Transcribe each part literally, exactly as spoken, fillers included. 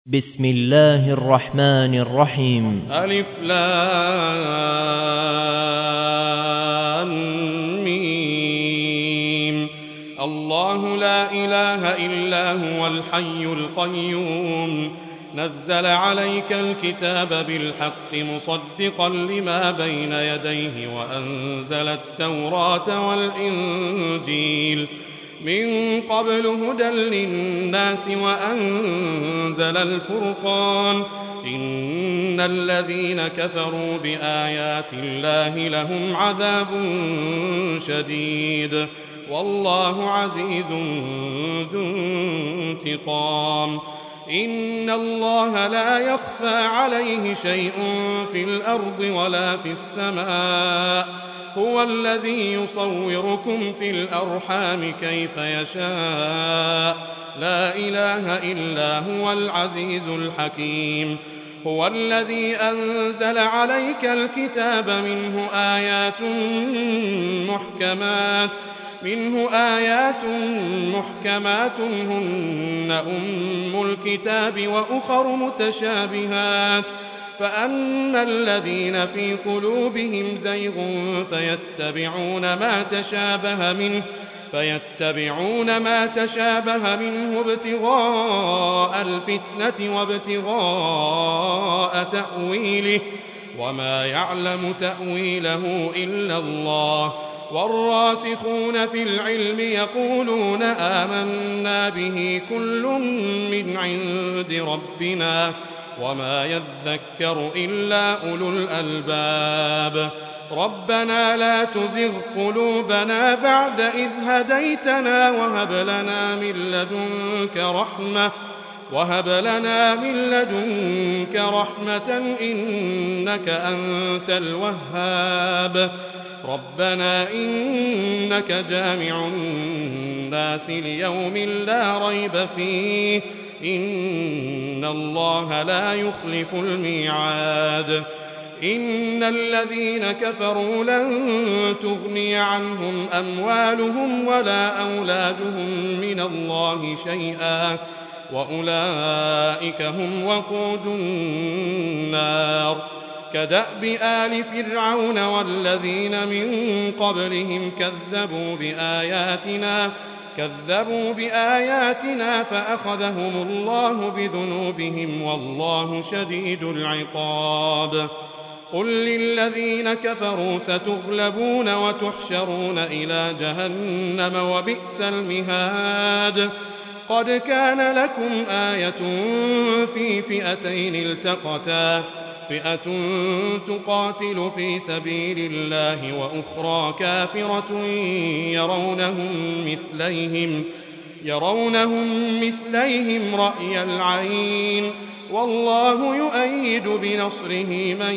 بسم الله الرحمن الرحيم. ألف لام ميم. الله لا إله إلا هو الحي القيوم، نزل عليك الكتاب بالحق مصدقا لما بين يديه وأنزل التوراة والإنجيل من قبل هدى للناس وأنزل الفرقان. إن الذين كفروا بآيات الله لهم عذاب شديد، والله عزيز ذو انتقام. إن الله لا يخفى عليه شيء في الأرض ولا في السماء، هو الذي يصوركم في الأرحام كيف يشاء، لا إله إلا هو العزيز الحكيم. هو الذي أنزل عليك الكتاب منه آيات محكمات منه آيات محكمات هن أم الكتاب وأخر متشابهات، فأما الذين في قلوبهم زيغ فيتبعون ما تشابه منه فيتبعون ما تشابه منه ابتغاء الفتنة وابتغاء تأويله، وما يعلم تأويله إلا الله. والراسخون في العلم يقولون آمنا به كل من عند ربنا وما يذكر إلا أولو الألباب. ربنا لا تزغ قلوبنا بعد إذ هديتنا وهب لنا من لدنك رحمة وهب لنا من لدنك رحمة إنك أنت الوهاب. ربنا إنك جامع الناس ليوم لا ريب فيه، إن الله لا يخلف الميعاد. إن الذين كفروا لن تغني عنهم أموالهم ولا أولادهم من الله شيئا، وأولئك هم وقود النار. كدأب آل فرعون والذين من قبلهم كذبوا بآياتنا كذبوا بآياتنا فأخذهم الله بذنوبهم والله شديد العقاب. قل للذين كفروا ستغلبون وتحشرون إلى جهنم وبئس المهاد. قد كان لكم آية في فئتين التقتا، فئة تقاتل في سبيل الله وأخرى كافرة يرونهم مثليهم يرونهم مثليهم رأي العين، والله يؤيد بنصره من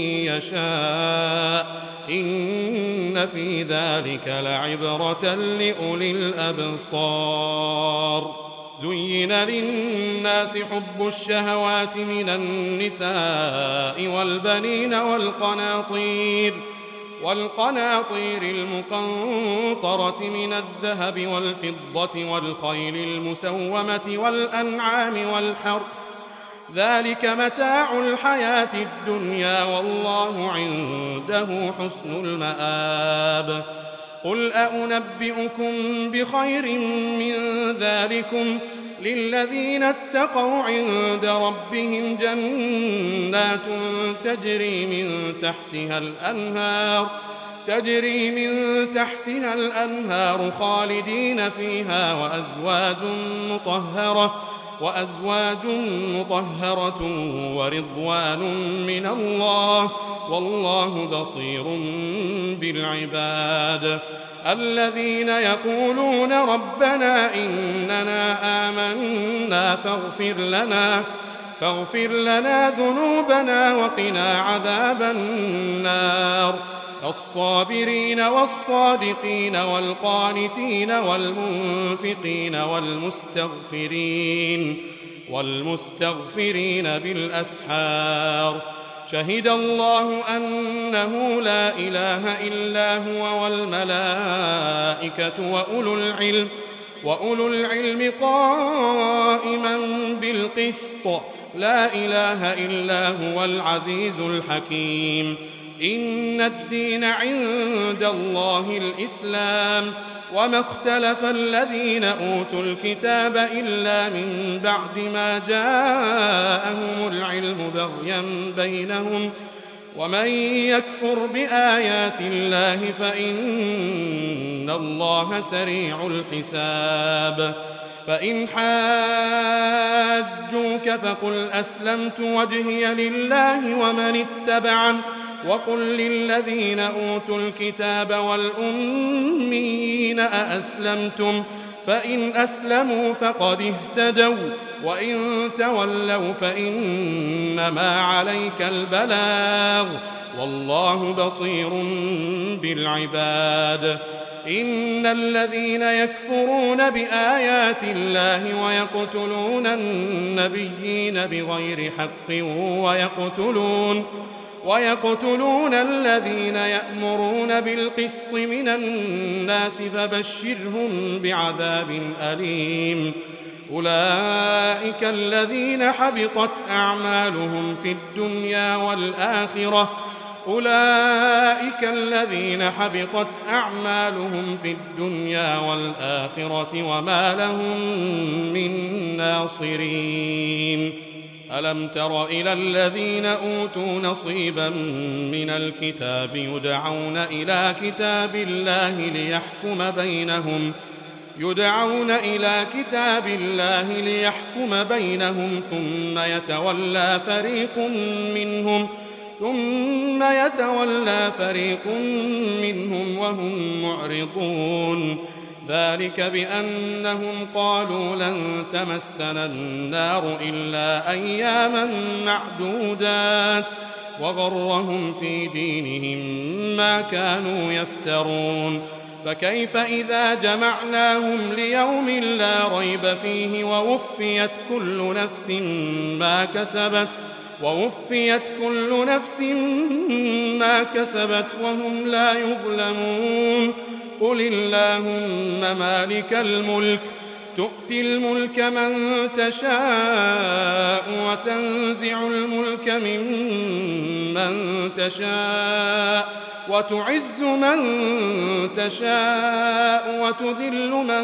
يشاء. إن في ذلك لعبرة لأولي الأبصار. زين للناس حب الشهوات من النساء والبنين والقناطير والقناطير المقنطرة من الذهب والفضة والخيل المسومة والأنعام والحرث، ذلك متاع الحياة الدنيا والله عنده حسن المآب. قل أنبئكم بخير من ذلكم للذين اتقوا عند ربهم جنات تجري من تحتها الأنهار تجري من تحتها الأنهار خالدين فيها وأزواج مطهرة وأزواج مطهرة ورضوان من الله والله بصير بالعباد. الذين يقولون ربنا إننا آمنا فاغفر لنا فاغفر لنا ذنوبنا وقنا عذاب النار. الصابرين والصادقين والقانتين والمنفقين والمستغفرين والمستغفرين بالأسحار. شهد الله أنه لا إله إلا هو والملائكة وأولو العلم وأولو العلم قائما بالقسط لا إله إلا هو العزيز الحكيم إن الدين عند الله الإسلام وما اختلف الذين أوتوا الكتاب إلا من بعد ما جاءهم العلم بغيا بينهم ومن يكفر بآيات الله فإن الله سريع الحساب فإن حاجوك فقل أسلمت وجهي لله ومن اتبعن وقل للذين أوتوا الكتاب والأمين أأسلمتم فإن أسلموا فقد اهتدوا وإن تولوا فإنما عليك البلاغ والله بصير بالعباد إن الذين يكفرون بآيات الله ويقتلون النبيين بغير حق ويقتلون ويقتلون الذين يأمرون بالقسط من الناس فبشرهم بعذاب أليم أولئك الذين حبطت أعمالهم في الدنيا والآخرة أولئك الذين حبطت أعمالهم في الدنيا والآخرة وما لهم من ناصرين ألم تر إلى الذين أوتوا نصيبا من الكتاب يدعون إلى كتاب الله ليحكم بينهم يدعون إلى كتاب الله ليحكم بينهم ثم يتولى فريق منهم ثم يتولى فريق منهم وهم معرضون ذلك بأنهم قالوا لن تمسنا النار إلا أياما معدودات وغرهم في دينهم ما كانوا يفترون فكيف إذا جمعناهم ليوم لا ريب فيه ووفيت كل نفس ما كسبت ووفيت كل نفس ما كسبت وهم لا يظلمون قل اللهم مالك الملك تؤتي الملك من تشاء وتنزع الملك ممن تشاء وتعز من تشاء وتذل من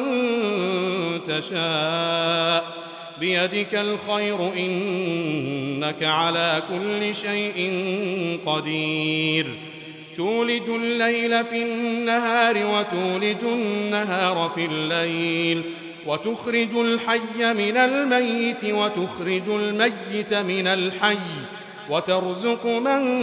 تشاء بيدك الخير إنك على كل شيء قدير تولج الليل في النهار وتولج النهار في الليل وتخرج الحي من الميت وتخرج الميت من الحي وترزق من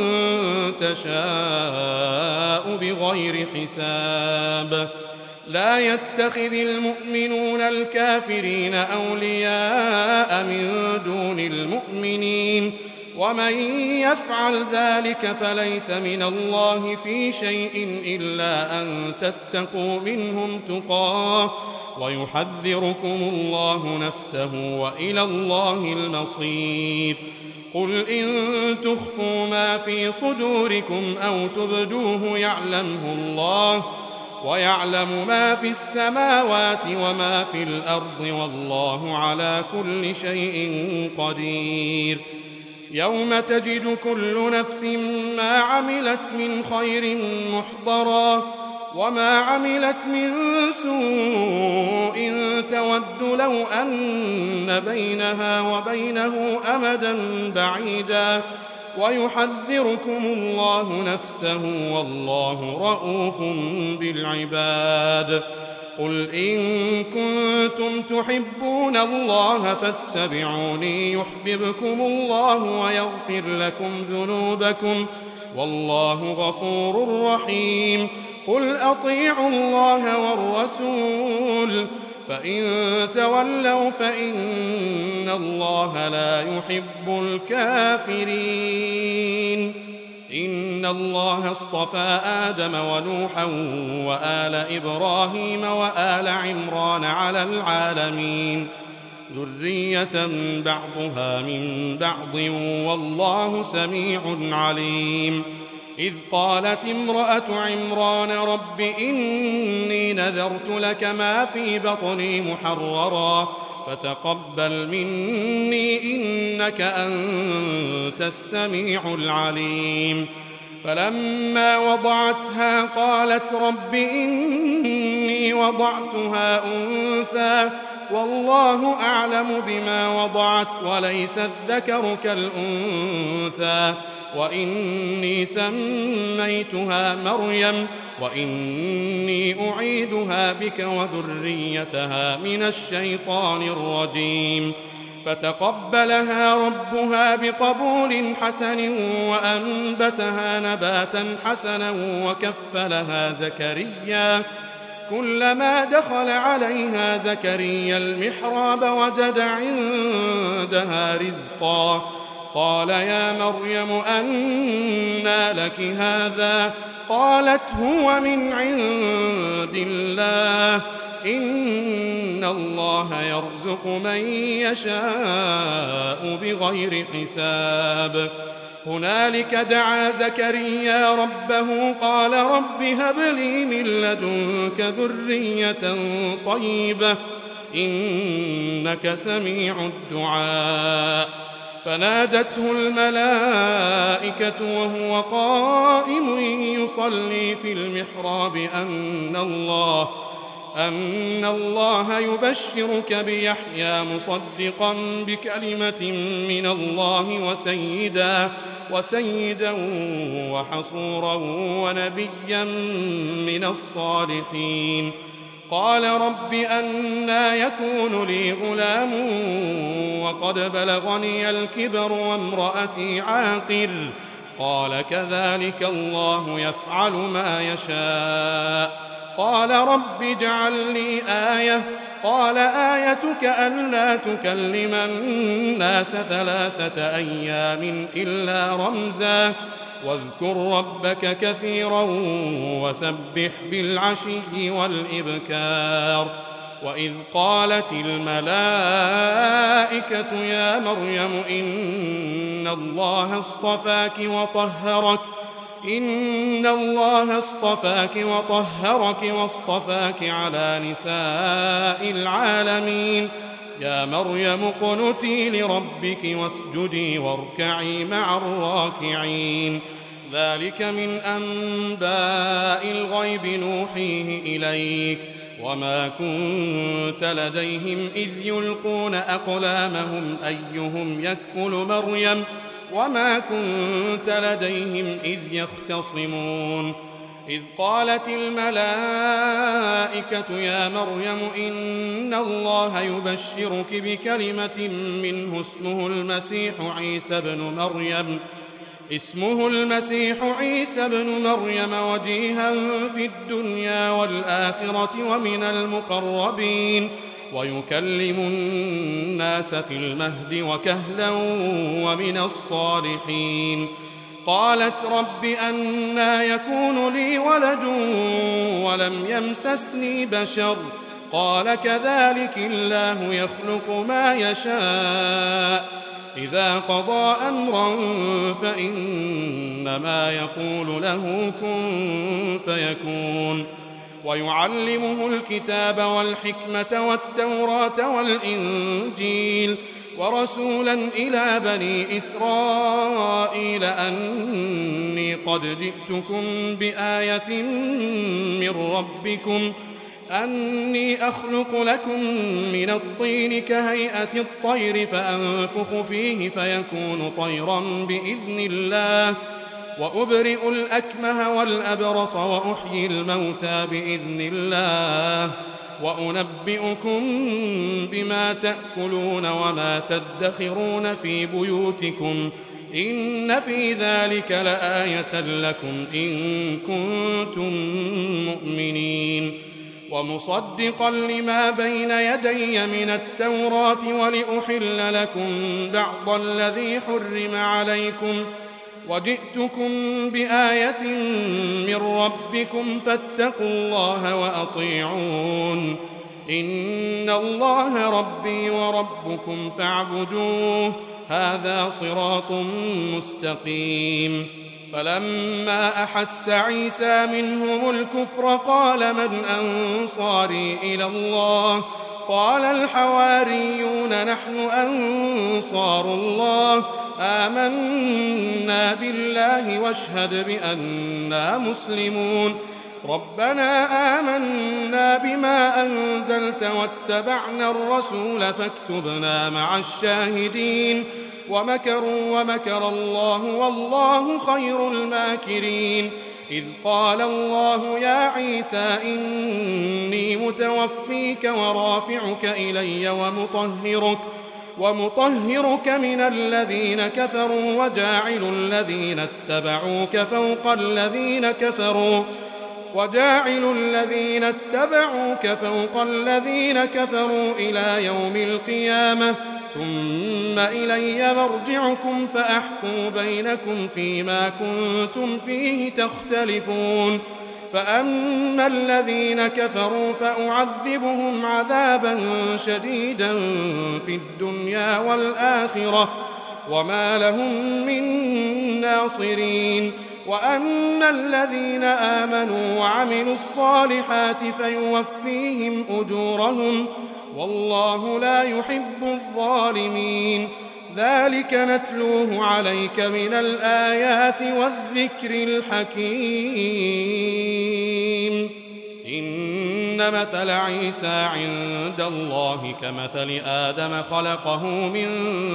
تشاء بغير حساب لا يتخذ المؤمنون الكافرين أولياء من دون المؤمنين ومن يفعل ذلك فليس من الله في شيء إلا أن تتقوا منهم تقاه ويحذركم الله نفسه وإلى الله المصير قل إن تخفوا ما في صدوركم أو تبدوه يعلمه الله ويعلم ما في السماوات وما في الأرض والله على كل شيء قدير يوم تجد كل نفس ما عملت من خير محضرا وما عملت من سوء تود لو أن بينها وبينه أمدا بعيدا ويحذركم الله نفسه والله رءوف بالعباد قل إن كنتم تحبون الله فاتبعوني يحببكم الله ويغفر لكم ذنوبكم والله غفور رحيم قل أطيعوا الله والرسول فإن تولوا فإن الله لا يحب الكافرين إن الله اصطفى آدم ونوحا وآل إبراهيم وآل عمران على العالمين ذرية بعضها من بعض والله سميع عليم إذ قالت امرأة عمران رب إني نذرت لك ما في بطني محررا فتقبل مني إنك أنت السميع العليم. فلما وضعتها قالت رب إني وضعتها أنثى والله أعلم بما وضعت وليس الذكر كالأنثى وإني سميتها مريم وإني أعيذها بك وذريتها من الشيطان الرجيم. فتقبلها ربها بقبول حسن وأنبتها نباتا حسنا وكفلها زكريا. كلما دخل عليها زكريا المحراب وجد عندها رزقا قال يا مريم أنى لك هذا قالت هو من عند الله إن الله يرزق من يشاء بغير حساب. هنالك دعا زكريا ربه قال رب هب لي من لدنك ذرية طيبة إنك سميع الدعاء. فنادته الملائكة وهو قائم يصلي في المحراب أن الله أن الله يبشرك بيحيى مصدقا بكلمة من الله وسيدا وسيدا وحصورا ونبيا من الصالحين. قال رب أنى يكون لي غلام وقد بلغني الكبر وامرأتي عاقر قال كذلك الله يفعل ما يشاء. قال رب اجعل لي آية قال آيتك ألا تكلم الناس ثلاثة أيام إلا رمزا واذكر ربك كثيرا وسبح بالعشي والإبكار. وإذ قالت الملائكة يا مريم إن الله اصطفاك وطهرك إن الله اصطفاك وطهرك واصطفاك على نساء العالمين. يا مريم اقنتي لربك واسجدي واركعي مع الراكعين. ذلك من أنباء الغيب نوحيه إليك وما كنت لديهم إذ يلقون أقلامهم أيهم يكفل مريم وما كنت لديهم إذ يختصمون. إذ قالت الملائكة يا مريم إن الله يبشرك بكلمة منه اسمه المسيح عيسى بن مريم اسمه المسيح عيسى بن مريم وجيها في الدنيا والآخرة ومن المقربين ويكلم الناس في المهد وكهلا ومن الصالحين. قالت رب أنى يكون لي ولد ولم يمسسني بشر قال كذلك الله يخلق ما يشاء إذا قضى أمرا فإنما يقول له كن فيكون. ويعلمه الكتاب والحكمة والتوراة والإنجيل ورسولا إلى بني إسرائيل أني قد جئتكم بآية من ربكم أني أخلق لكم من الطين كهيئة الطير فأنفخ فيه فيكون طيرا بإذن الله وأبرئ الأكمه والأبرص وأحيي الموتى بإذن الله وأنبئكم بما تأكلون وما تدخرون في بيوتكم إن في ذلك لآية لكم إن كنتم مؤمنين. ومصدقا لما بين يدي من التوراة ولأحل لكم بعض الذي حرم عليكم وجئتكم بآية من ربكم فاتقوا الله وأطيعون إن الله ربي وربكم فاعبدوه هذا صراط مستقيم. فلما أحس عيسى منهم الكفر قال من أنصاري إلى الله قال الحواريون نحن أنصار الله آمنا بالله واشهد بأننا مسلمون ربنا آمنا بما أنزلت واتبعنا الرسول فاكتبنا مع الشاهدين ومكروا ومكر الله والله خير الماكرين إذ قال الله يا عيسى إني متوفيك ورافعك إلي ومطهرك ومطهرك من الذين كفروا وجاعل الذين اتبعوك فوق الذين كفروا وجاعل الذين اتبعوك فوق الذين كفروا إلى يوم القيامة ثم إلي مرجعكم فأحكم بينكم فيما كنتم فيه تختلفون فأما الذين كفروا فأعذبهم عذابا شديدا في الدنيا والآخرة وما لهم من ناصرين وأما الذين آمنوا وعملوا الصالحات فيوفيهم أجورهم والله لا يحب الظالمين ذلك نتلوه عليك من الآيات والذكر الحكيم إن مثل عيسى عند الله كمثل آدم خلقه من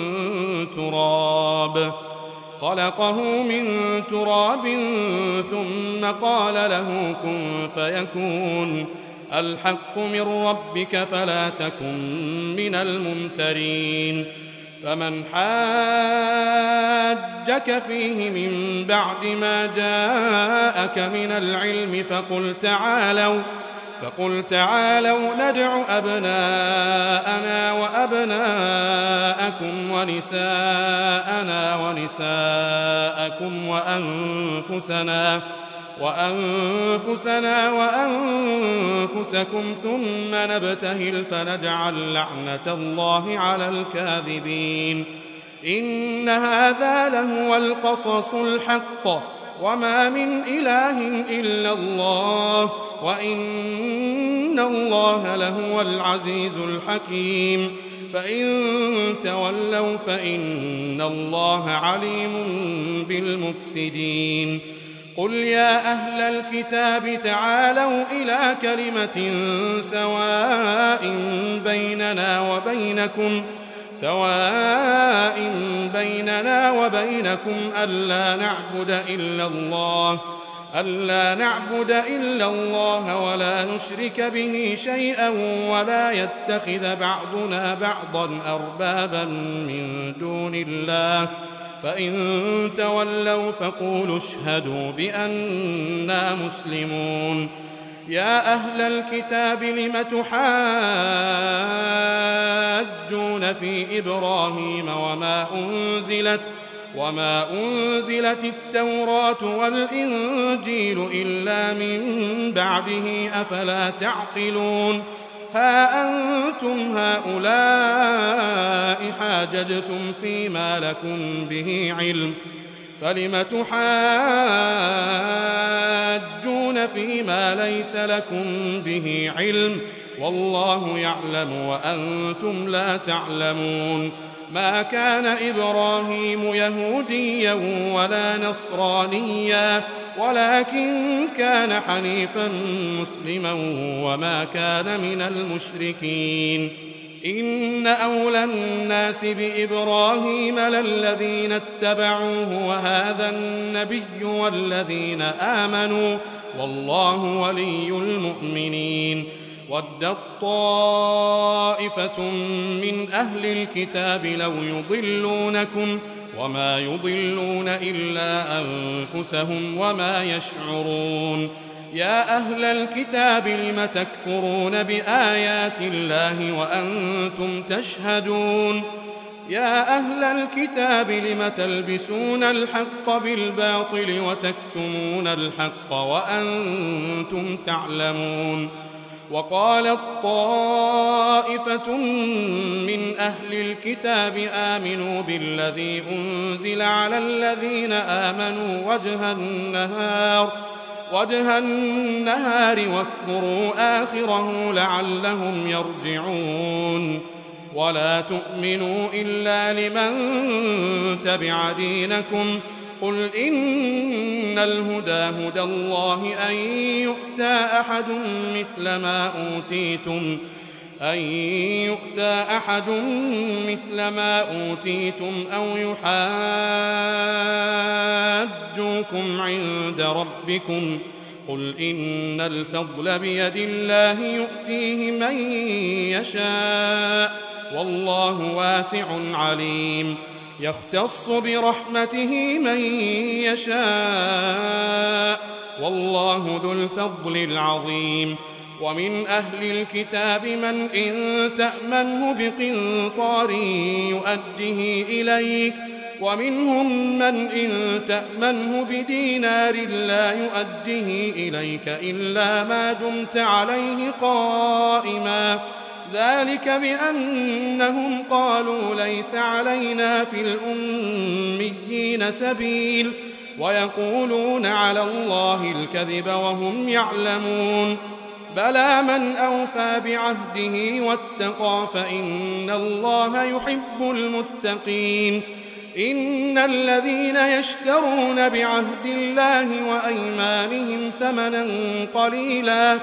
تراب خلقه من تراب ثم قال له كن فيكون الحق من ربك فلا تكن من الممترين فمن حاجك فيه من بعد ما جاءك من العلم فقل تعالوا فقل تعالوا ندع أبناءنا وأبناءكم ونساءنا ونساءكم وأنفسنا وأنفسنا وأنفسكم ثم نبتهل فنجعل لعنة الله على الكاذبين إن هذا لهو القصص الحق وما من إله إلا الله وإن الله لهو العزيز الحكيم فإن تولوا فإن الله عليم بالمفسدين قل يا أهل الكتاب تعالوا إلى كلمة سواء بيننا وبينكم سواء بيننا وبينكم ألا نعبد إلا الله ألا نعبد إلا الله ولا نشرك به شيئا ولا يتخذ بعضنا بعضا أربابا من دون الله فإن تولوا فقولوا اشهدوا بأننا مسلمون يا أهل الكتاب لم تحاجون في إبراهيم وما أنزلت وما أنزلت التوراة والإنجيل إلا من بعده أفلا تعقلون ها أنتم هؤلاء حاججتم فيما لكم به علم فلم تحاجون فيما ليس لكم به علم والله يعلم وأنتم لا تعلمون ما كان إبراهيم يهوديا ولا نصرانيا ولكن كان حنيفا مسلما وما كان من المشركين إن أولى الناس بإبراهيم للذين اتبعوه وهذا النبي والذين آمنوا والله ولي المؤمنين ودت طائفة من أهل الكتاب لو يضلونكم وما يضلون إلا أنفسهم وما يشعرون يا أهل الكتاب لم تكفرون بآيات الله وأنتم تشهدون يا أهل الكتاب لم تلبسون الحق بالباطل وتكتمون الحق وأنتم تعلمون وقالت طائفة من أهل الكتاب آمنوا بالذي أنزل على الذين آمنوا وجه النهار وجه النهار واكفروا آخره لعلهم يرجعون ولا تؤمنوا إلا لمن تبع دينكم قل إن الهدى هدى الله أن يؤتى أحد مثل ما أوتيتم أن يؤتى أحد مثل ما أوتيتم أو يحاجوكم عند ربكم قل إن الفضل بيد الله يؤتيه من يشاء والله واسع عليم يختص برحمته من يشاء والله ذو الفضل العظيم ومن أهل الكتاب من إن تأمنه بقنطار يؤده إليك ومنهم من إن تأمنه بدينار لا يؤده إليك إلا ما دمت عليه قائما ذلك بأنهم قالوا ليس علينا في الأميين سبيل ويقولون على الله الكذب وهم يعلمون بلى من أوفى بعهده واتقى فإن الله يحب المتقين إن الذين يشترون بعهد الله وأيمانهم ثمنا قليلا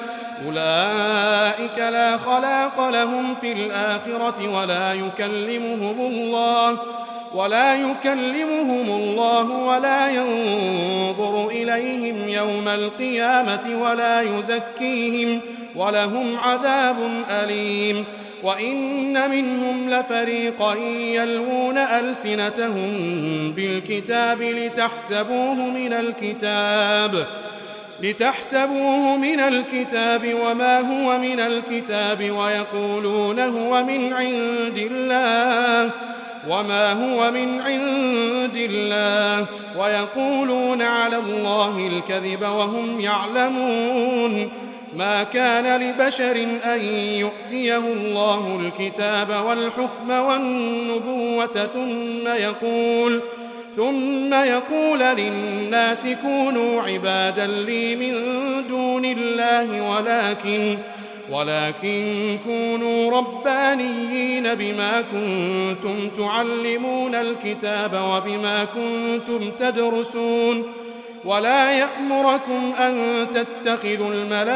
أولئك لا خلاق لهم في الآخرة ولا يكلمهم الله ولا يكلمهم الله ولا ينظر إليهم يوم القيامة ولا يزكيهم ولهم عذاب أليم وإن منهم لفريقا يلوون ألسنتهم بالكتاب لتحسبوه من الكتاب لتحسبوه من الكتاب وما هو من الكتاب ويقولون هو من عند الله وما هو من عند الله ويقولون على الله الكذب وهم يعلمون ما كان لبشر أن يؤتيه الله الكتاب والحكم والنبوة ثم يقول ثم يقول للناس كونوا عبادا لي من دون الله ولكن ولكن كونوا ربانيين بما كنتم تعلمون الكتاب وبما كنتم تدرسون ولا يأمركم أن تتخذوا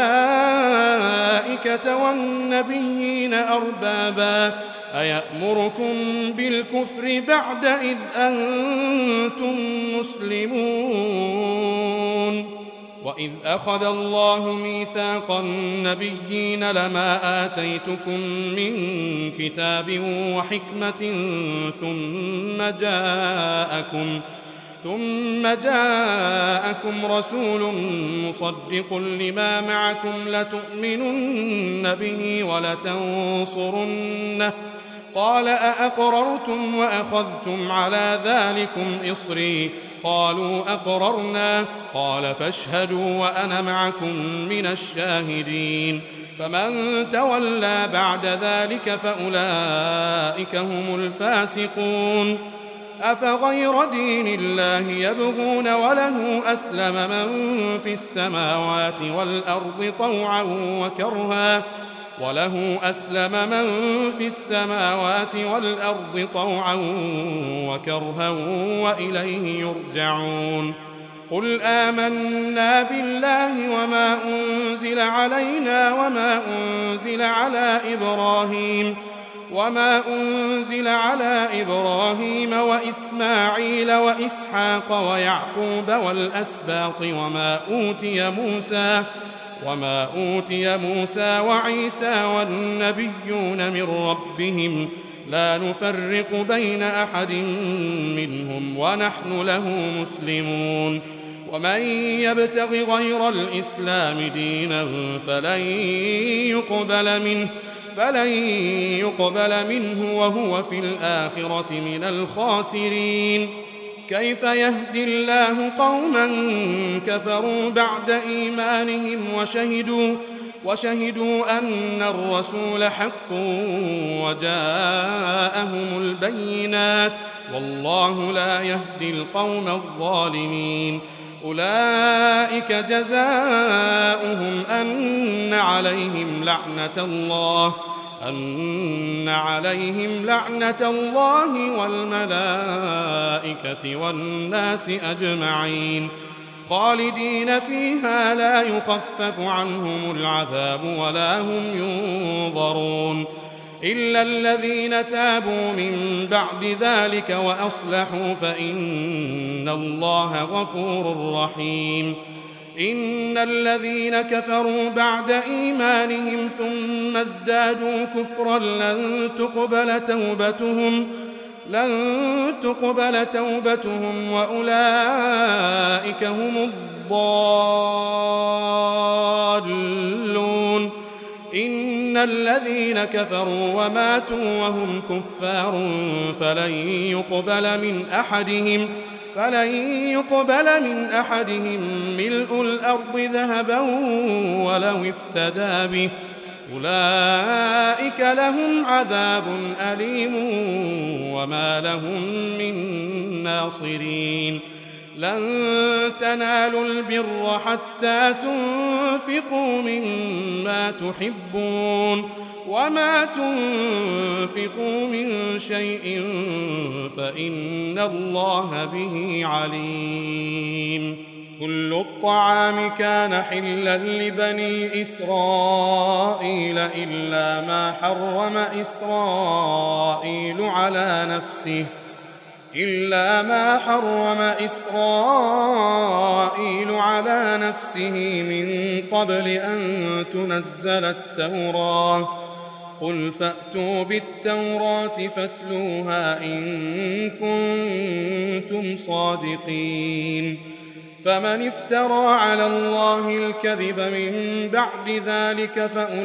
الملائكة والنبيين أربابا أيأمركم بالكفر بعد إذ أنتم مسلمون وإذ أخذ الله ميثاق النبيين لما آتيتكم من كتاب وحكمة ثم جاءكم ثم جاءكم رسول مصدق لما معكم لتؤمنن به ولتنصرنه قال أأقررتم وأخذتم على ذلكم إصري قالوا أقررنا قال فاشهدوا وأنا معكم من الشاهدين فمن تولى بعد ذلك فأولئك هم الفاسقون أفغير دين الله يبغون وله أسلم من في السماوات والأرض طوعا وكرها وله أسلم من في السماوات والأرض طوعا وكرها وإليه يرجعون قل آمنا بالله وما أنزل علينا وما أنزل على إبراهيم وما أنزل على إبراهيم وإسماعيل وإسحاق ويعقوب والأسباط وما أوتي موسى وما أوتي موسى وعيسى والنبيون من ربهم لا نفرق بين أحد منهم ونحن له مسلمون ومن يبتغ غير الإسلام دينا فلن يقبل منه فلن يقبل منه وهو في الآخرة من الخاسرين كيف يهدي الله قوما كفروا بعد إيمانهم وشهدوا وشهدوا أن الرسول حق وجاءهم البينات والله لا يهدي القوم الظالمين. أولئك جزاؤهم أن عليهم لعنة الله أن عليهم لعنة الله والملائكة والناس أجمعين خالدين فيها لا يخفف عنهم العذاب ولا هم ينظرون إلا الذين تابوا من بعد ذلك وأصلحوا فإن الله غفور رحيم. إن الذين كفروا بعد إيمانهم ثم ازدادوا كفرا لن تقبل توبتهم لن تقبل توبتهم وأولئك هم الضالون. إن الذين كفروا وماتوا وهم كفار فلن يقبل من أحدهم فلن يقبل من أحدهم ملء الأرض ذهبا ولو افتدى به أولئك لهم عذاب أليم وما لهم من ناصرين. لن تنالوا البر حتى تنفقوا مما تحبون وما تنفقوا من شيء فإن الله به عليم. كل الطعام كان حلا لبني إسرائيل إلا ما حرم إسرائيل على نفسه إلا ما حرم إسرائيل على نفسه من قبل أن تنزل التوراة. قل فأتوا بالتوراة فاتلوها إن كنتم صادقين. فمن افترى على الله الكذب من بعد ذلك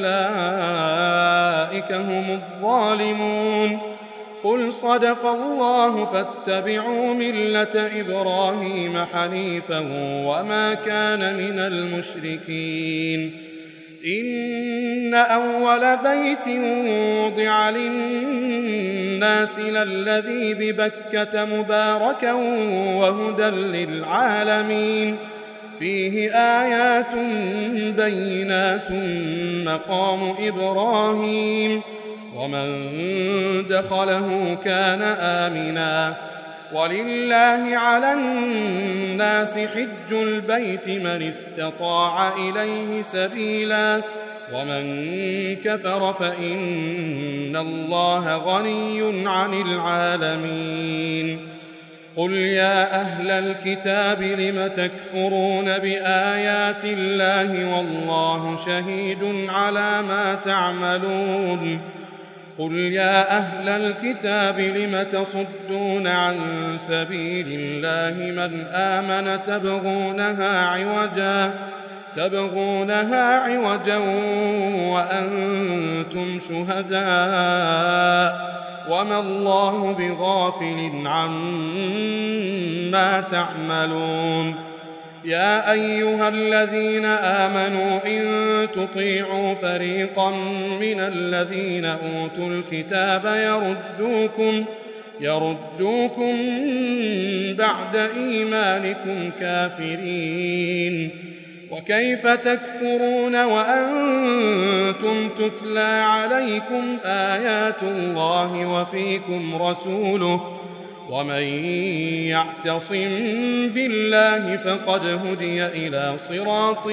فأولئك هم الظالمون. قل صدق الله فاتبعوا ملة إبراهيم حنيفا وما كان من المشركين. إن أول بيت وضع للناس للذي ببكة مباركا وهدى للعالمين فيه آيات بينات مقام إبراهيم ومن دخله كان آمنا ولله على الناس حج البيت من استطاع إليه سبيلا ومن كفر فإن الله غني عن العالمين. قل يا أهل الكتاب لم تكفرون بآيات الله والله شهيد على ما تعملون. قل يا أهل الكتاب لم تصدون عن سبيل الله من آمن تبغونها عوجا تبغونها عوجا وأنتم شهداء وما الله بغافل عما تعملون. يا أيها الذين آمنوا إن تطيعوا فريقا من الذين أوتوا الكتاب يردوكم يردوكم بعد إيمانكم كافرين. وكيف تكفرون وأنتم تتلى عليكم آيات الله وفيكم رسوله ومن يعتصم بالله فقد هدي إلى صراط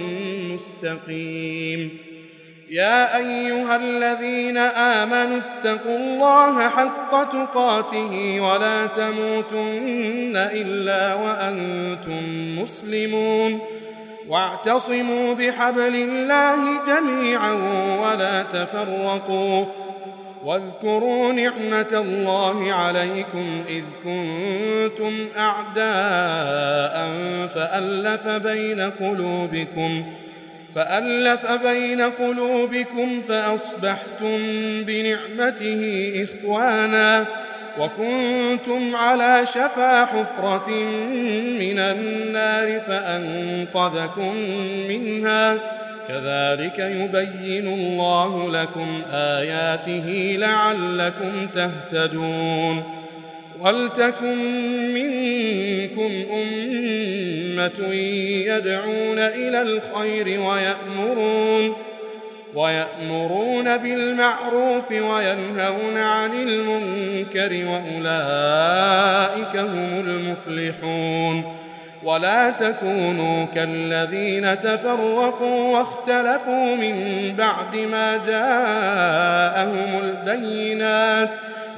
مستقيم. يا أيها الذين آمنوا اتقوا الله حق تقاته ولا تموتن إلا وأنتم مسلمون واعتصموا بحبل الله جميعا ولا تفرقوا واذكروا نعمة الله عليكم إذ كنتم أعداء فألف بين قلوبكم فألف بين قلوبكم فأصبحتم بنعمته إخوانا وكنتم على شفا حفرة من النار فأنقذكم منها كذلك يبين الله لكم آياته لعلكم تهتدون ولتكن منكم أمة يدعون إلى الخير ويأمرون ويأمرون بالمعروف وينهون عن المنكر وأولئك هم المفلحون ولا تكونوا كالذين تفرقوا واختلفوا من بعد ما جاءهم البينات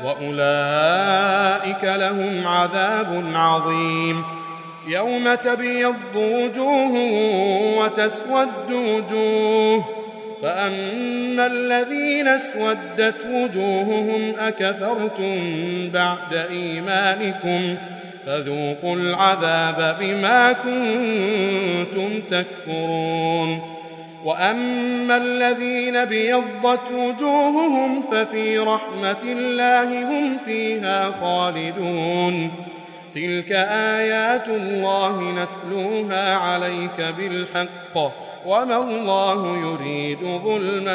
وأولئك لهم عذاب عظيم يوم تبيض وجوه وتسود وجوه فأما الذين اسودت وجوههم أكفرتم بعد إيمانكم فذوقوا العذاب بما كنتم تكفرون وأما الذين بيضت وجوههم ففي رحمة الله هم فيها خالدون تلك آيات الله نتلوها عليك بالحق وما الله يريد ظلما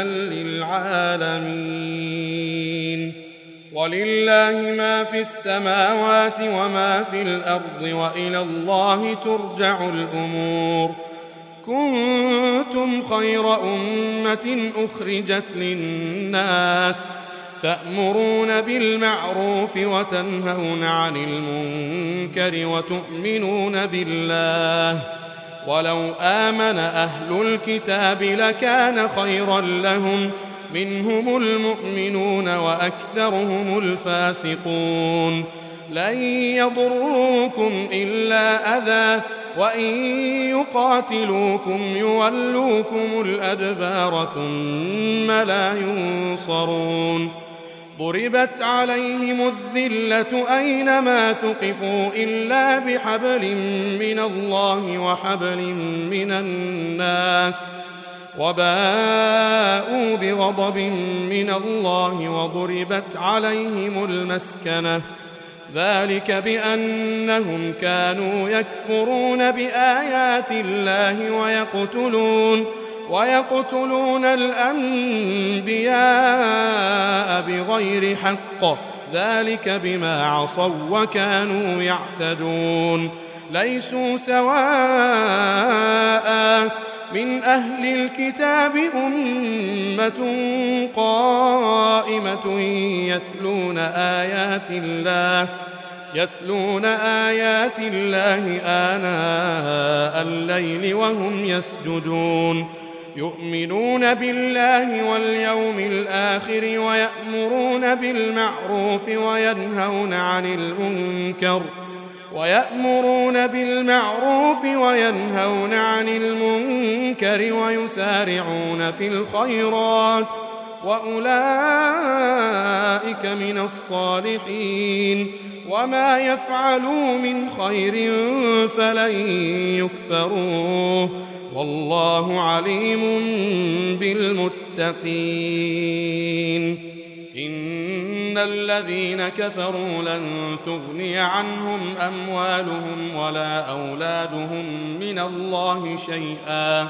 للعالمين ولله ما في السماوات وما في الأرض وإلى الله ترجع الأمور كنتم خير أمة أخرجت للناس تأمرون بالمعروف وتنهون عن المنكر وتؤمنون بالله ولو آمن أهل الكتاب لكان خيرا لهم منهم المؤمنون وأكثرهم الفاسقون لن يضروكم إلا أذى وإن يقاتلوكم يولوكم الأدبار ثم لا ينصرون ضربت عليهم الذلة أينما ثقفوا إلا بحبل من الله وحبل من الناس وباءوا بغضب من الله وضربت عليهم المسكنة ذلك بأنهم كانوا يكفرون بآيات الله ويقتلون ويقتلون الأنبياء بغير حق ذلك بما عصوا وكانوا يعتدون ليسوا سواء من أهل الكتاب أمة قائمة يتلون آيات الله يتلون آيات الله آناء الليل وهم يسجدون يؤمنون بالله واليوم الآخر ويأمرون بالمعروف وينهون عن المنكر ويأمرون بالمعروف وينهون عن المنكر ويسارعون في الخيرات وأولئك من الصالحين وما يفعلوا من خير فلن يكفروه والله عليم بالمتقين إن الذين كفروا لن تغني عنهم أموالهم ولا أولادهم من الله شيئا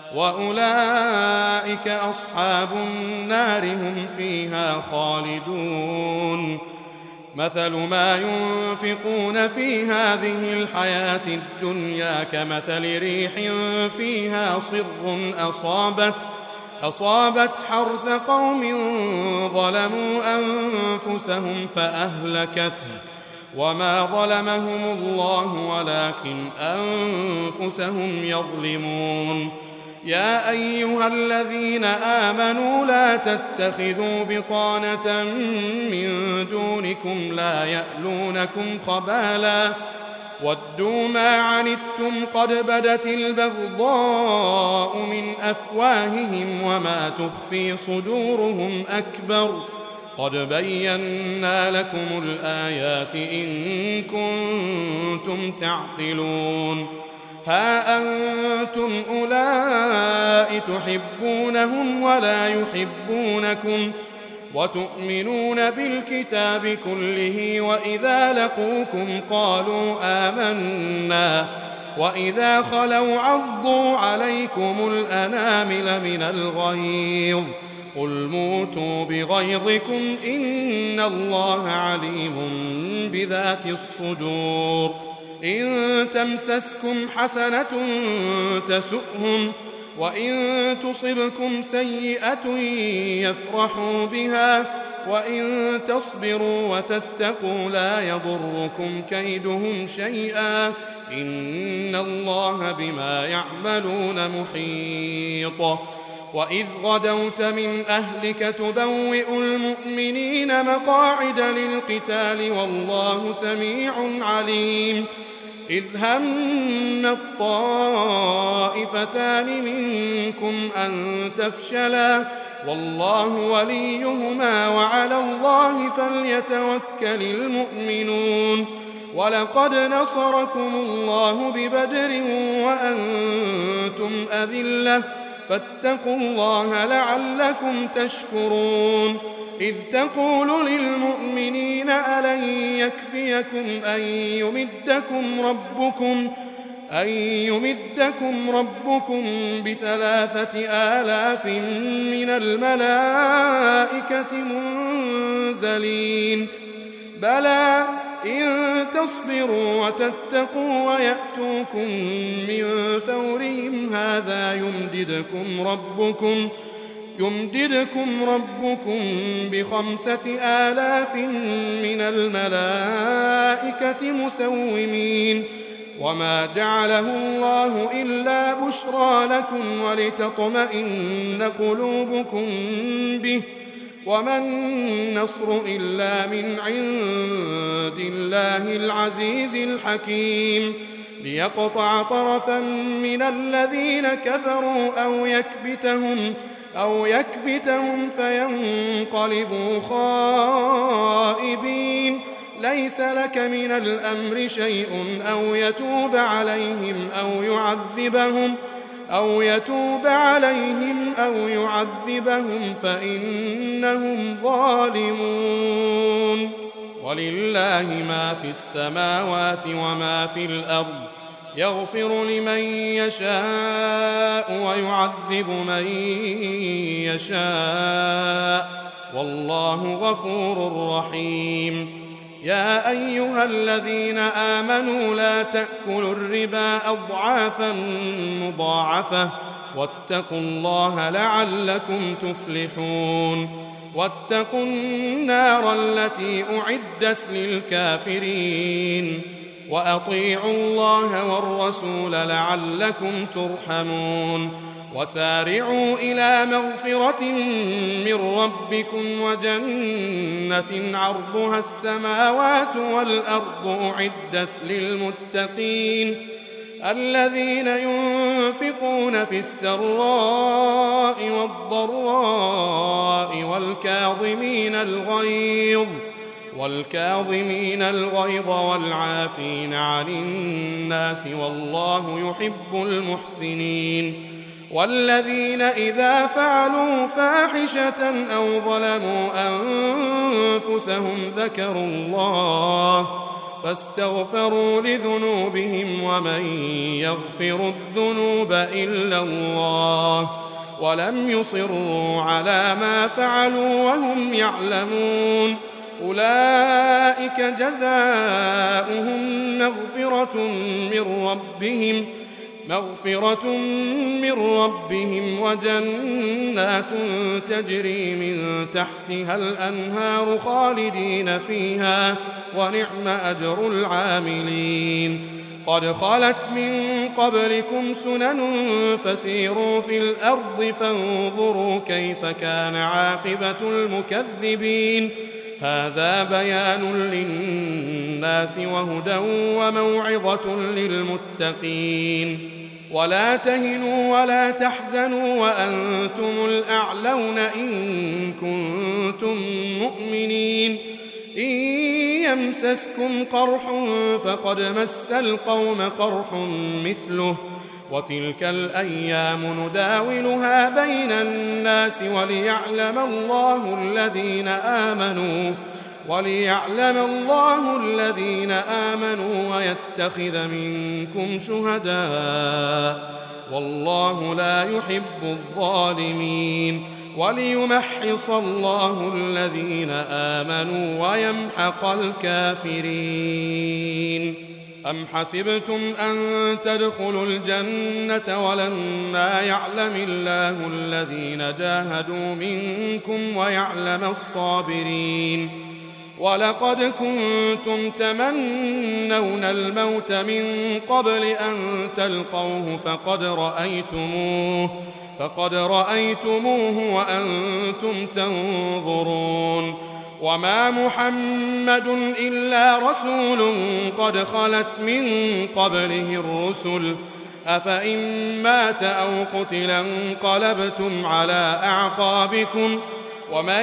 وأولئك أصحاب النار هم فيها خالدون مثل ما ينفقون في هذه الحياة الدنيا كمثل ريح فيها صر أصابت أصابت حرث قوم ظلموا أنفسهم فأهلكته وما ظلمهم الله ولكن أنفسهم يظلمون يا أيها الذين آمنوا لا تتخذوا بطانة من دونكم لا يألونكم خبالا ودوا ما عنتم قد بدت البغضاء من أفواههم وما تخفي صدورهم أكبر قد بينا لكم الآيات إن كنتم تعقلون ها أنتم أولئك تحبونهم ولا يحبونكم وتؤمنون بالكتاب كله وإذا لقوكم قالوا آمنا وإذا خلوا عضوا عليكم الأنامل من الغيظ قل موتوا بغيظكم إن الله عليم بذات الصدور إن تمسسكم حسنة تسؤهم وإن تصبكم سيئة يفرحوا بها وإن تصبروا وتتقوا لا يضركم كيدهم شيئا إن الله بما يعملون محيط وإذ غدوت من أهلك تبوئ المؤمنين مقاعد للقتال والله سميع عليم إذ هم الطائفتان منكم أن تفشلا والله وليهما وعلى الله فليتوكل المؤمنون ولقد نصركم الله ببدر وأنتم أذلة فاتقوا الله لعلكم تشكرون إذ تقول للمؤمنين ألن يكفيكم أن يمدكم ربكم أن يمدكم ربكم بثلاثة آلاف من الملائكة منزلين بلى إن تصبروا وتتقوا ويأتوكم من فورهم هذا يمددكم ربكم يمددكم ربكم بخمسة آلاف من الملائكة مسومين وما جعله الله إلا بشرى لكم ولتطمئن قلوبكم به وما النصر إلا من عند الله العزيز الحكيم ليقطع طرفا من الذين كفروا أو يكبتهم أو يكبتهم فينقلبوا خائبين ليس لك من الأمر شيء أو يتوب عليهم أو يعذبهم أو يتوب عليهم أو يعذبهم فإنهم ظالمون ولله ما في السماوات وما في الأرض يغفر لمن يشاء ويعذب من يشاء والله غفور رحيم يا أيها الذين آمنوا لا تأكلوا الربا أضعافا مضاعفة واتقوا الله لعلكم تفلحون واتقوا النار التي أعدت للكافرين وأطيعوا الله والرسول لعلكم ترحمون وسارعوا إلى مغفرة من ربكم وجنة عرضها السماوات والأرض أعدت للمتقين الذين ينفقون في السراء والضراء والكاظمين الغيظ والكاظمين الغيظ والعافين عن الناس والله يحب المحسنين والذين إذا فعلوا فاحشة أو ظلموا أنفسهم ذكروا الله فاستغفروا لذنوبهم ومن يغفر الذنوب إلا الله ولم يصروا على ما فعلوا وهم يعلمون أولئك جزاؤهم مغفرة من ربهم مغفرة من ربهم وجنات تجري من تحتها الأنهار خالدين فيها ونعم أجر العاملين قد خلت من قبلكم سنن فسيروا في الأرض فانظروا كيف كان عاقبة المكذبين هذا بيان للناس وهدى وموعظة للمتقين ولا تهنوا ولا تحزنوا وأنتم الأعلون إن كنتم مؤمنين إن يمسسكم قرح فقد مس القوم قرح مثله وتلك الأيام نداولها بين الناس وليعلم الله الذين آمنوا وليعلم الله الذين آمنوا ويتخذ منكم شهداء والله لا يحب الظالمين وليمحص الله الذين آمنوا ويمحق الكافرين. أم حسبتم أن تدخلوا الجنة ولما يعلم الله الذين جاهدوا منكم ويعلم الصابرين ولقد كنتم تمنون الموت من قبل أن تلقوه فقد رأيتموه فقد رأيتموه وأنتم تنظرون وما محمد إلا رسول قد خلت من قبله الرسل أفإن مات أو قتل انقلبتم على أعقابكم ومن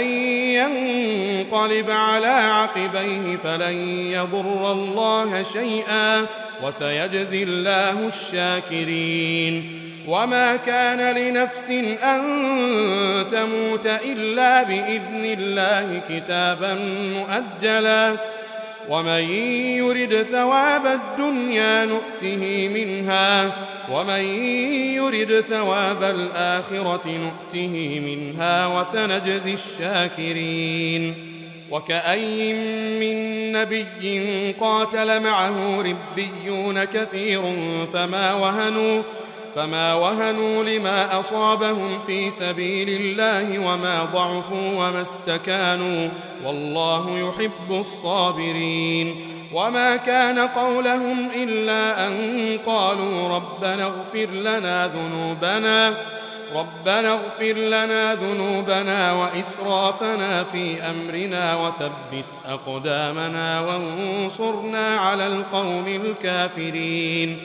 ينقلب على عقبيه فلن يضر الله شيئا وسيجزي الله الشاكرين. وما كان لنفس أن تموت إلا بإذن الله كتابا مؤجلا ومن يرد ثواب الدنيا نؤته منها ومن يرد ثواب الآخرة نؤته منها وسنجزي الشاكرين. وكأي من نبي قاتل معه ربيون كثير فما وهنوا فما وهنوا لما أصابهم في سبيل الله وما ضعفوا وما استكانوا والله يحب الصابرين. وما كان قولهم إلا أن قالوا ربنا اغفر لنا ذنوبنا ربنا اغفر لنا ذنوبنا وإسرافنا في أمرنا وثبت أقدامنا وانصرنا على القوم الكافرين.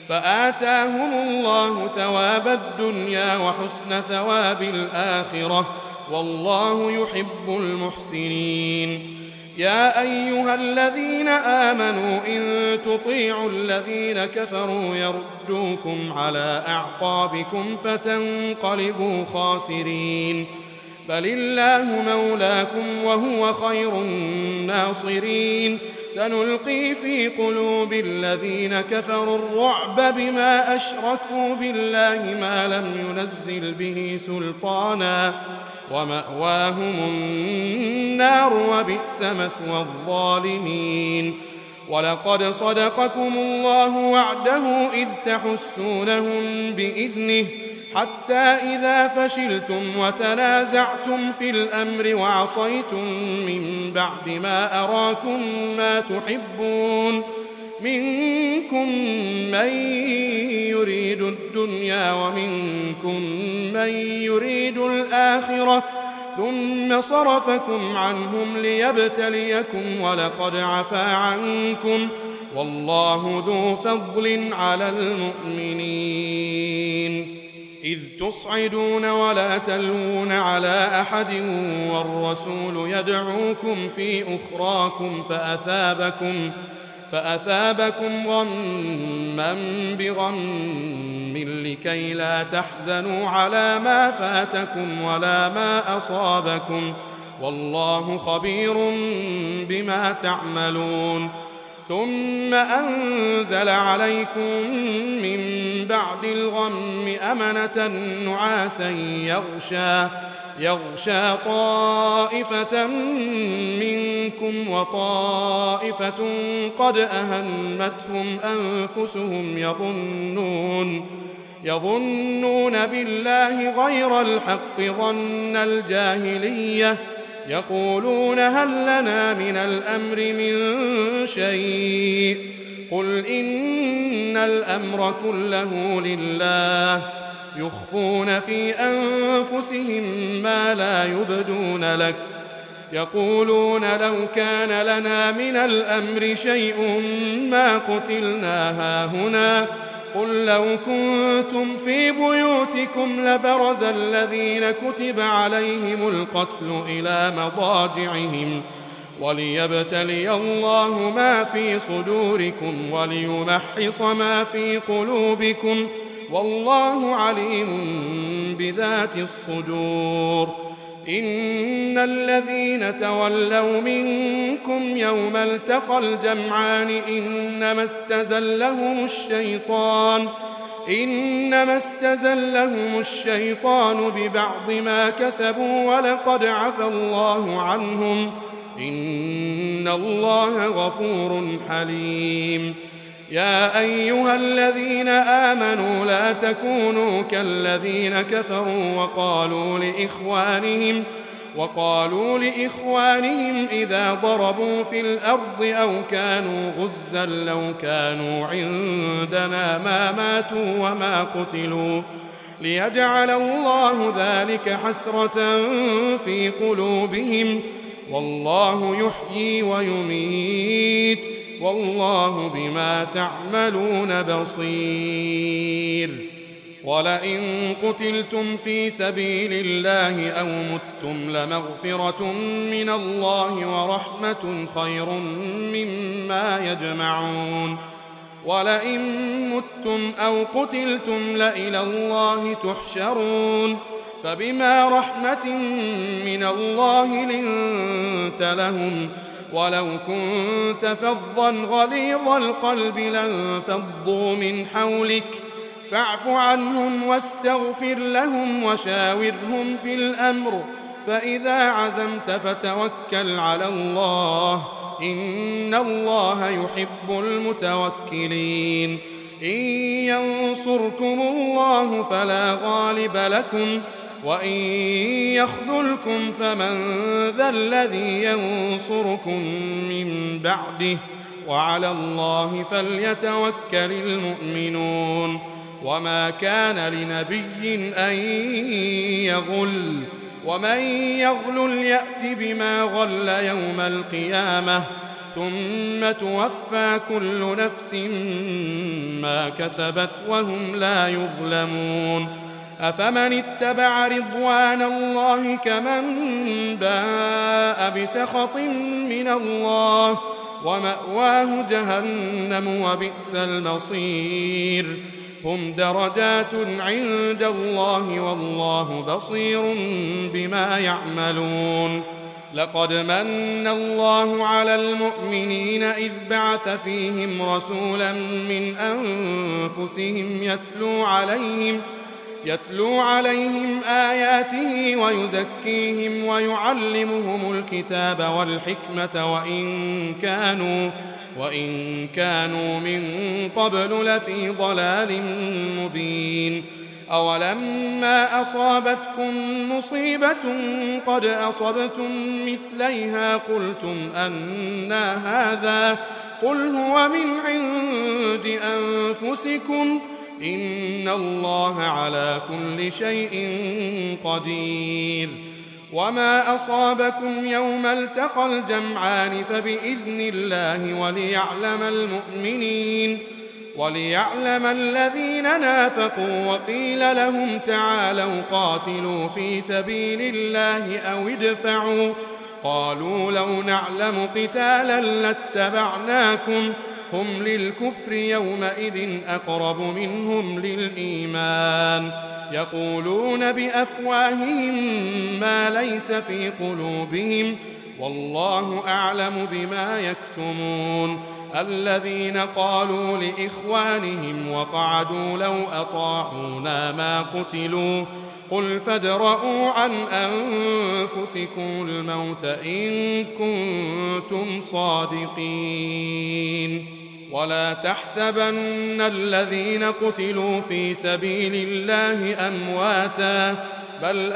فآتاهم الله ثواب الدنيا وحسن ثواب الآخرة والله يحب المحسنين. يا أيها الذين آمنوا إن تطيعوا الذين كفروا يردوكم على أعقابكم فتنقلبوا خاسرين بل الله مولاكم وهو خير الناصرين. سنلقي في قلوب الذين كفروا الرعب بما أشركوا بالله ما لم ينزل به سلطانا ومأواهم النار وبئس مثوى الظالمين. ولقد صدقكم الله وعده إذ تحسونهم بإذنه حتى إذا فشلتم وتنازعتم في الأمر وعصيتم من بعد ما أراكم ما تحبون منكم من يريد الدنيا ومنكم من يريد الآخرة ثم صرفكم عنهم ليبتليكم ولقد عفا عنكم والله ذو فضل على المؤمنين. إذ تصعدون ولا تلوون على أحد والرسول يدعوكم في أخراكم فأثابكم فأثابكم غما بغم لكي لا تحزنوا على ما فاتكم ولا ما أصابكم والله خبير بما تعملون. ثم أنزل عليكم من بعد الغم أمنة نعاسا يغشى يغشى طائفة منكم وطائفة قد أهمتهم أنفسهم يظنون يظنون بالله غير الحق ظن الجاهلية يقولون هل لنا من الأمر من شيء قل إن الأمر كله لله يخفون في أنفسهم ما لا يبدون لك يقولون لو كان لنا من الأمر شيء ما قتلنا هاهنا قل لو كنتم في بيوتكم لبرز الذين كتب عليهم القتل إلى مضاجعهم وليبتلي الله ما في صدوركم وليمحص ما في قلوبكم والله عليم بذات الصدور. إن الذين تولوا منكم يوم التقى الجمعان إنما استزلهم الشيطان إنما استزلهم الشيطان ببعض ما كسبوا ولقد عفى الله عنهم إن الله غفور حليم. يا أيها الذين آمنوا لا تكونوا كالذين كفروا وقالوا لإخوانهم وقالوا لإخوانهم إذا ضربوا في الأرض أو كانوا غزا لو كانوا عندنا ما ماتوا وما قتلوا ليجعل الله ذلك حسرة في قلوبهم والله يحيي ويميت والله بما تعملون بصير. ولئن قتلتم في سبيل الله أو متم لمغفرة من الله ورحمة خير مما يجمعون. ولئن متم أو قتلتم لإلى الله تحشرون. فبما رحمة من الله لنت لهم ولو كنت فظا غليظ القلب لانفضوا من حولك فاعف عنهم واستغفر لهم وشاورهم في الأمر فإذا عزمت فتوكل على الله إن الله يحب المتوكلين. إن ينصركم الله فلا غالب لكم وإن يخذلكم فمن ذا الذي ينصركم من بعده وعلى الله فليتوكل المؤمنون. وما كان لنبي أن يغل ومن يغل يأت بما غل يوم القيامة ثم توفى كل نفس ما كسبت وهم لا يظلمون. أفمن اتبع رضوان الله كمن باء بسخط من الله ومأواه جهنم وبئس المصير. هم درجات عند الله والله بصير بما يعملون. لقد من الله على المؤمنين إذ بعث فيهم رسولا من أنفسهم يتلو عليهم يتلو عليهم آياته ويزكيهم ويعلمهم الكتاب والحكمة وإن كانوا وإن كانوا من قبل لفي ضلال مبين. أولما أصابتكم مصيبة قد أصبتم مثليها قلتم أنى هذا قل هو من عند أنفسكم إن الله على كل شيء قدير. وما أصابكم يوم التقى الجمعان فبإذن الله وليعلم المؤمنين وليعلم الذين نافقوا وقيل لهم تعالوا قاتلوا في سبيل الله أو ادفعوا قالوا لو نعلم قتالا لاتبعناكم هم للكفر يومئذ أقرب منهم للإيمان يقولون بأفواههم ما ليس في قلوبهم والله أعلم بما يكتمون. الذين قالوا لإخوانهم وقعدوا لو أطاعونا ما قتلوا قل فادرءوا عن أنفسكم الموت إن كنتم صادقين. ولا تحسبن الذين قتلوا في سبيل الله أمواتا بل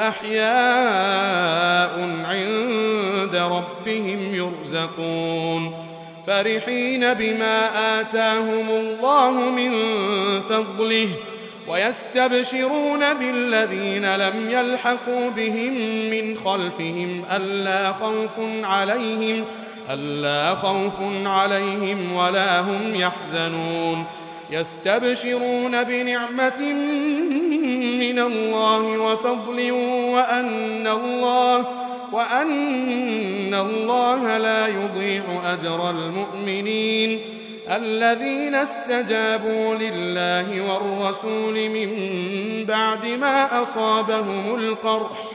أحياء عند ربهم يرزقون فرحين بما آتاهم الله من فضله ويستبشرون بالذين لم يلحقوا بهم من خلفهم ألا خوف عليهم ألا خوف عليهم ولا هم يحزنون يستبشرون بنعمة من الله وفضل وأن الله وأن الله لا يضيع أجر المؤمنين الذين استجابوا لله والرسول من بعد ما أصابهم القرح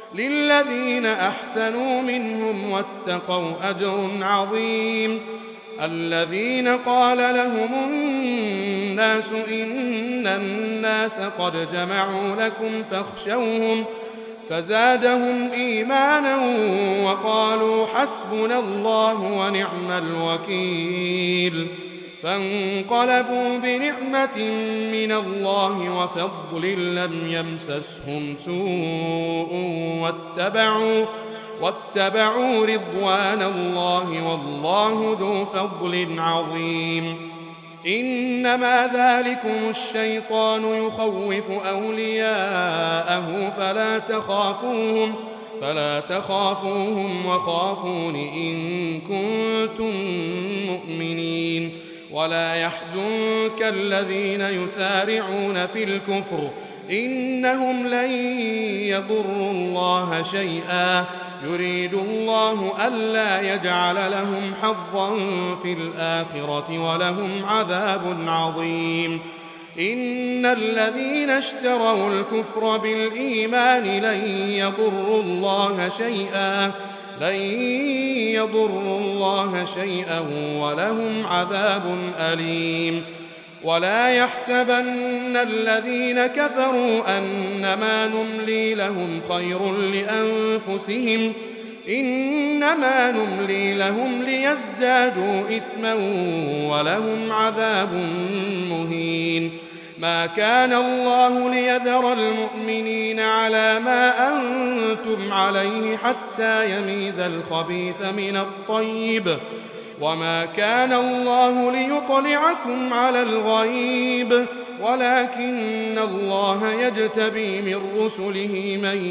للذين أحسنوا منهم واتقوا أجر عظيم. الذين قال لهم الناس إن الناس قد جمعوا لكم فاخشوهم فزادهم إيمانا وقالوا حسبنا الله ونعم الوكيل. فانقلبوا بنعمة من الله وفضل لم يمسسهم سوء واتبعوا, واتبعوا رضوان الله والله ذو فضل عظيم. إنما ذلكم الشيطان يخوف أولياءه فلا تخافوهم, فلا تخافوهم وخافون إن كنتم مؤمنين. ولا يحزنك الذين يسارعون في الكفر إنهم لن يضروا الله شيئا يريد الله ألا يجعل لهم حظا في الآخرة ولهم عذاب عظيم. إن الذين اشتروا الكفر بالإيمان لن يضروا الله شيئا لن يضروا الله شيئا ولهم عذاب أليم. ولا يحسبن الذين كفروا أنما نملي لهم خير لأنفسهم إنما نملي لهم ليزدادوا إثما ولهم عذاب مهين. ما كان الله ليذر المؤمنين على ما أنتم عليه حتى يميز الخبيث من الطيب وما كان الله ليطلعكم على الغيب ولكن الله يجتبي من رسله من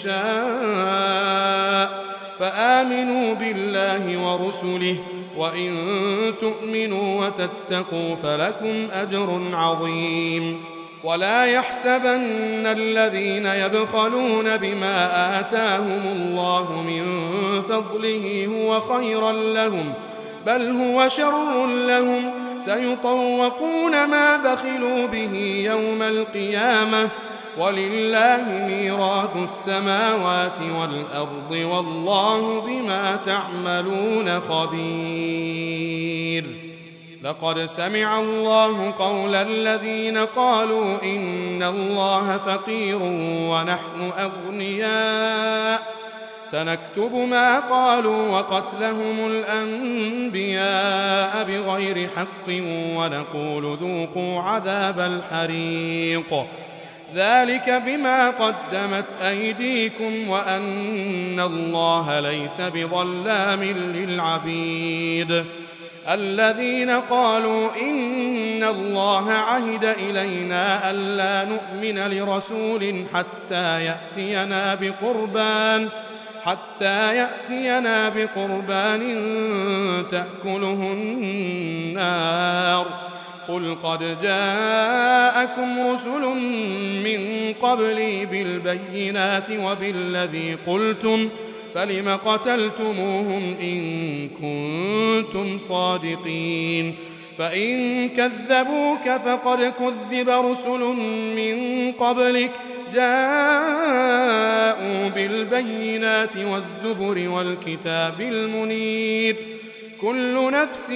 يشاء فآمنوا بالله ورسله وإن تؤمنوا وتتقوا فلكم أجر عظيم. ولا يحسبن الذين يبخلون بما آتاهم الله من فضله هو خيرا لهم بل هو شر لهم سيطوقون ما بخلوا به يوم القيامة ولله ميراث السماوات والأرض والله بما تعملون خبير. لقد سمع الله قول الذين قالوا إن الله فقير ونحن أغنياء سنكتب ما قالوا وقتلهم الأنبياء بغير حق ونقول ذوقوا عذاب الحريق ذلك بما قدمت أيديكم وأن الله ليس بظلام للعبيد. الذين قالوا إن الله عهد إلينا ألا نؤمن لرسول حتى يأتينا بقربان حتى يأتينا بقربان تأكله النار قل قد جاءكم رسل من قبلي بالبينات وبالذي قلتم فلم قتلتموهم إن كنتم صادقين. فإن كذبوك فقد كذب رسل من قبلك جاءوا بالبينات والزبر والكتاب المنير كل نفس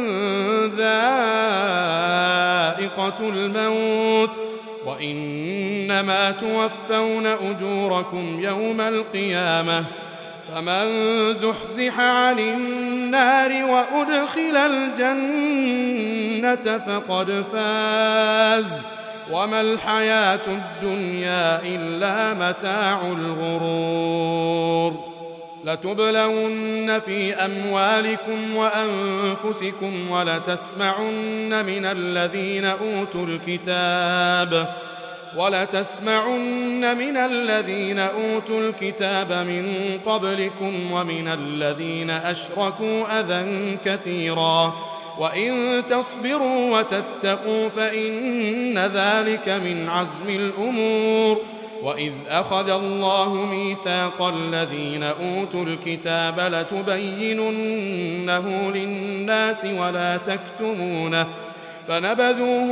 ذائقة الموت وإنما توفون أجوركم يوم القيامة فمن زحزح عن النار وأدخل الجنة فقد فاز وما الحياة الدنيا إلا متاع الغرور. لتبلون في أموالكم وأنفسكم ولتسمعن من الذين أوتوا الكتاب ولتسمعن من الذين أوتوا الكتاب من قبلكم ومن الذين أشركوا أذى كثيرا وإن تصبروا وتتقوا فإن ذلك من عزم الأمور. وإذ أخذ الله ميثاق الذين أوتوا الكتاب لتبيننه للناس ولا تكتمونه فنبذوه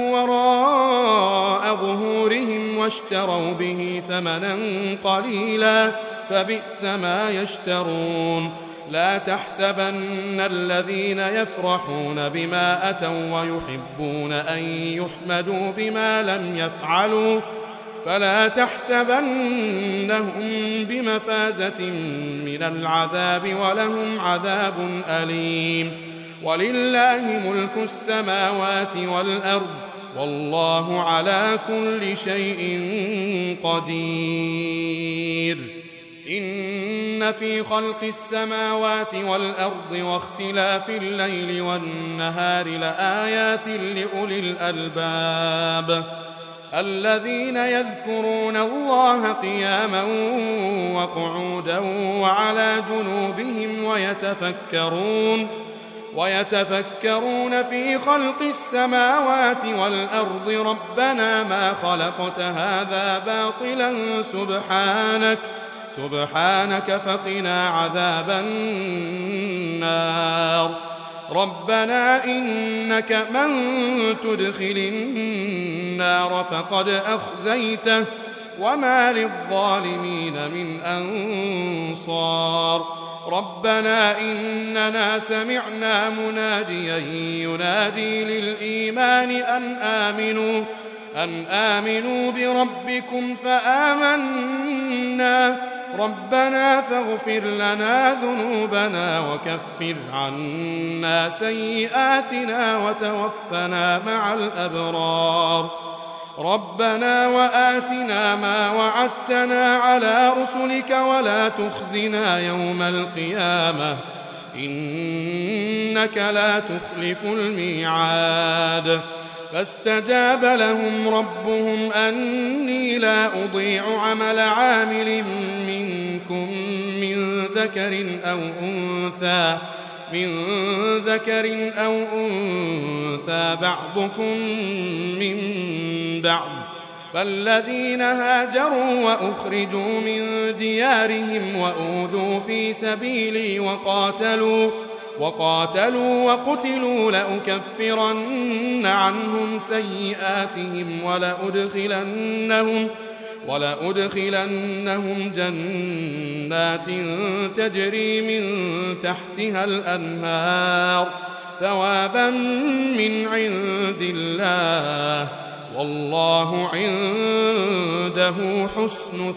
وراء ظهورهم واشتروا به ثمنا قليلا فبئس ما يشترون لا تحسبن الذين يفرحون بما أتوا ويحبون أن يحمدوا بما لم يفعلوا فلا تحسبنهم بمفازة من العذاب ولهم عذاب أليم ولله ملك السماوات والأرض والله على كل شيء قدير إن في خلق السماوات والأرض واختلاف الليل والنهار لآيات لأولي الألباب الذين يذكرون الله قياما وقعودا وعلى جنوبهم ويتفكرون ويتفكرون في خلق السماوات والأرض ربنا ما خلقت هذا باطلا سبحانك سبحانك فقنا عذاب النار ربنا إنك من تدخل النار فقد أخزيته وما للظالمين من أنصار ربنا إننا سمعنا مناديا ينادي للإيمان أن آمنوا أن آمنوا بربكم فآمنا ربنا فاغفر لنا ذنوبنا وكفر عنا سيئاتنا وتوفنا مع الأبرار ربنا وآتنا ما وعدتنا على رسلك ولا تخزنا يوم القيامة إنك لا تخلف الميعاد فاستجاب لهم ربهم أني لا أضيع عمل عامل منكم من ذكر أو أنثى من ذكر أو أنثى بعضكم من بعض فالذين هاجروا وأخرجوا من ديارهم وأوذوا في سبيلي وقاتلوا وقاتلوا وقتلوا لأكفرن عنهم سيئاتهم ولأدخلنهم ولأدخلنهم جنات تجري من تحتها الأنهار ثوابا من عند الله والله عنده حسن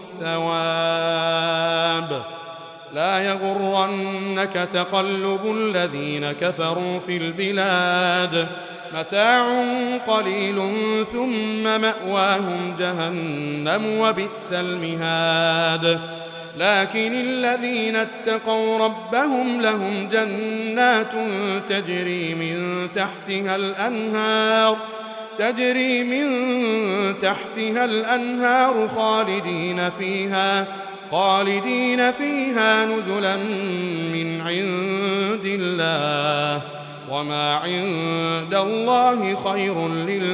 الثواب لا يغرنك تقلب الذين كفروا في البلاد متاع قليل ثم مأواهم جهنم وبئس المهاد لكن الذين اتقوا ربهم لهم جنات تجري من تحتها الأنهار تجري من تحتها الأنهار خالدين فيها خالدين فيها نزلا من عند الله وما عند الله خير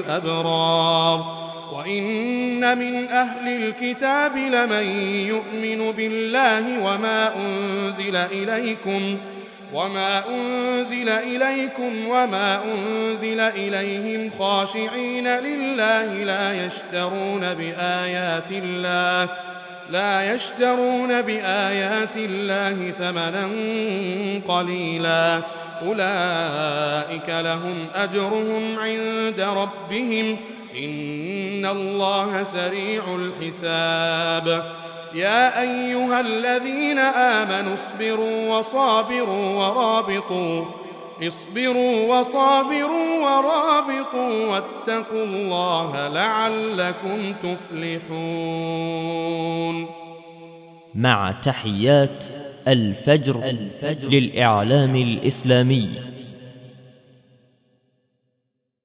للأبرار وإن من أهل الكتاب لمن يؤمن بالله وما أنزل إليكم وما أنزل إليكم وما أنزل إليهم خاشعين لله لا يشترون بآيات الله لا يشترون بآيات الله ثمنا قليلا أولئك لهم أجرهم عند ربهم إن الله سريع الحساب يا أيها الذين آمنوا اصبروا وصابروا ورابطوا اصبروا وصابروا ورابطوا واتقوا الله لعلكم تفلحون. مع تحيات الفجر, الفجر للإعلام الإسلامي.